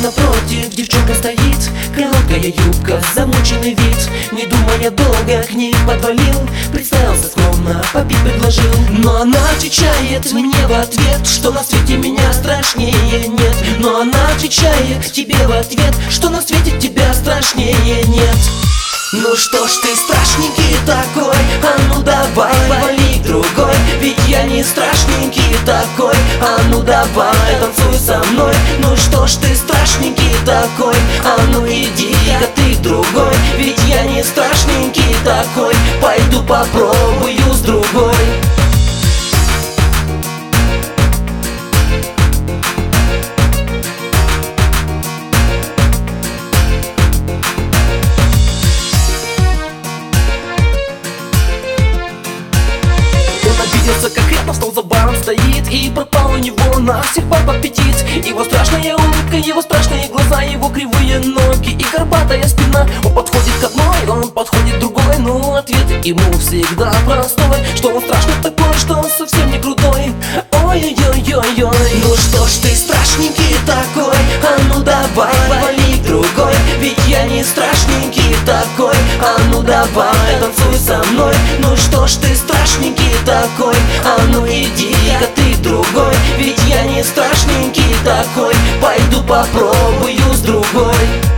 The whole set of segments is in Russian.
напротив девчонка стоит, короткая юбка, замученный вид. Не думая долго, к ней подвалил, представился скромно, попить предложил. Но она отвечает мне в ответ, что на свете меня страшнее нет. Но она отвечает тебе в ответ, что на свете тебя страшнее нет. Ну что ж ты страшненький такой, а ну давай, вали к другой. Ведь я не страшненький такой, а ну давай, танцуй со мной. Ну что ж ты страшненький такой, а ну иди-ка ты к другой. Ведь я не страшненький такой, пойду попробую с другой. Как хлеб, стол за баром стоит, и пропал у него на всех баб аппетит. Его страшная улыбка, его страшные глаза, его кривые ноги и горбатая спина. Он подходит к одной, он подходит к другой, но ответ ему всегда простой, что он страшный такой, что он совсем не крутой. Ой-ой-ой-ой-ой. Ну что ж ты страшненький такой, а ну давай, вали к другой. Ведь я не страшненький такой, а ну давай, танцуй со мной. Ну что ж ты страшненький такой, а ну иди-ка ты к другой. Ведь я не страшненький такой, пойду попробую с другой.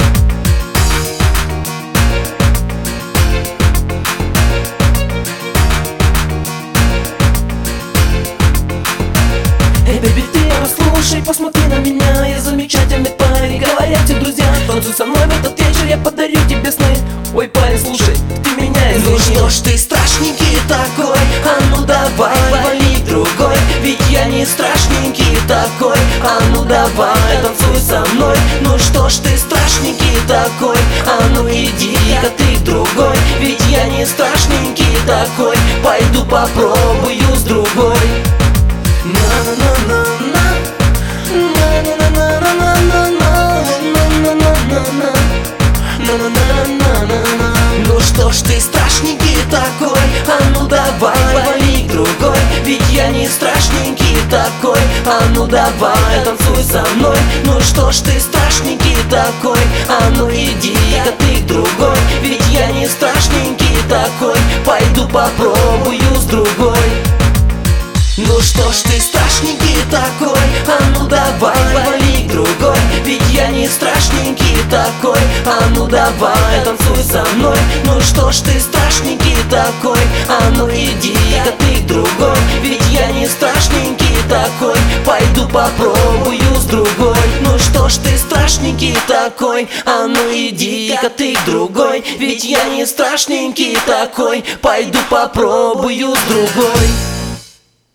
Эй, бэби, ты послушай, посмотри на меня, я замечательный парень, говорят тебе друзья. Танцуй со мной в этот вечер, я подарю тебе сны. Ой, парень, слушай, ты меня изменил. Ну что ж ты страшненький такой, а ну давай, вали к другой. Ведь я не страшненький такой, а ну давай, танцуй со мной. Ну что ж ты страшненький такой, а ну иди-ка ты к другой. Ведь я не страшненький такой, пойду попробую с другой. Ну что ж ты страшненький такой, а ну давай, вали к другой. Ведь я не страшненький такой, а ну давай, танцуй со мной. Ну что ж ты страшненький такой, а ну иди-ка ты к другой. Ведь я не страшненький такой, пойду попробую с другой. Ну что ж ты страшненький такой, а ну давай, вали к другой. Ведь я не страшненький такой, а ну давай, танцуй со мной. Ну что ж ты страшненький такой, а ну иди-ка ты к другой. Ведь я не страшненький такой, пойду попробую с другой. Ну что ж ты страшненький такой, а ну иди-ка ты к другой. Ведь я не страшненький такой, пойду попробую с другой.